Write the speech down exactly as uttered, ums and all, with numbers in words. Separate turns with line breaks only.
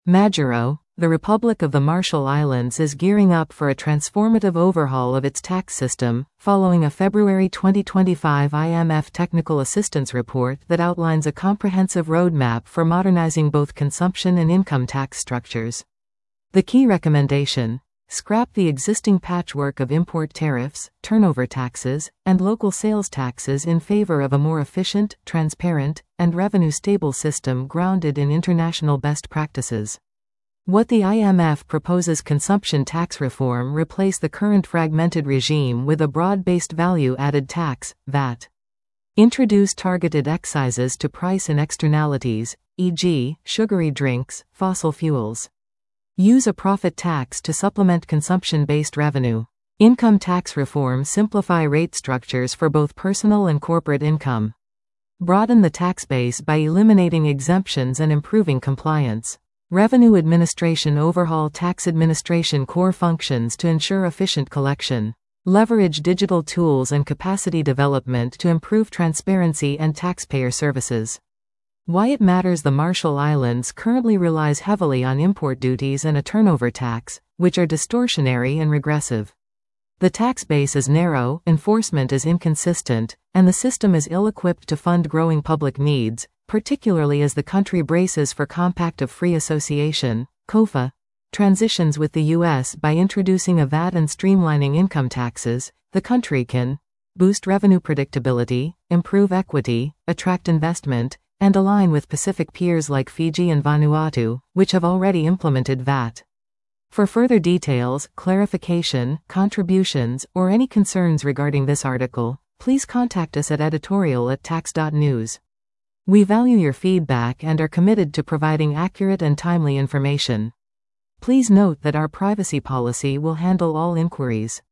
Majuro, the Republic of the Marshall Islands is gearing up for a transformative overhaul of its tax system, following a February twenty twenty-five I M F Technical Assistance Report that outlines a comprehensive roadmap for modernizing both consumption and income tax structures. The key recommendation: scrap the existing patchwork of import tariffs, turnover taxes, and local sales taxes in favor of a more efficient, transparent, and revenue-stable system grounded in international best practices. What the I M F proposes: consumption tax reform replace the current fragmented regime with a broad-based value-added tax, V A T. Introduce targeted excises to price and externalities, for example, sugary drinks, fossil fuels. Use a profit tax to supplement consumption-based revenue. Income tax reform: simplify rate structures for both personal and corporate income. Broaden the tax base by eliminating exemptions and improving compliance. Revenue administration: overhaul tax administration core functions to ensure efficient collection. Leverage digital tools and capacity development to improve transparency and taxpayer services. Why it matters: the Marshall Islands currently relies heavily on import duties and a turnover tax, which are distortionary and regressive. The tax base is narrow, enforcement is inconsistent, and the system is ill-equipped to fund growing public needs, particularly as the country braces for Compact of Free Association, COFA, transitions with the U S. By introducing a V A T and streamlining income taxes, the country can boost revenue predictability, improve equity, attract investment, and align with Pacific peers like Fiji and Vanuatu, which have already implemented V A T. For further details, clarification, contributions, or any concerns regarding this article, please contact us at editorial at tax dot news. We value your feedback and are committed to providing accurate and timely information. Please note that our privacy policy will handle all inquiries.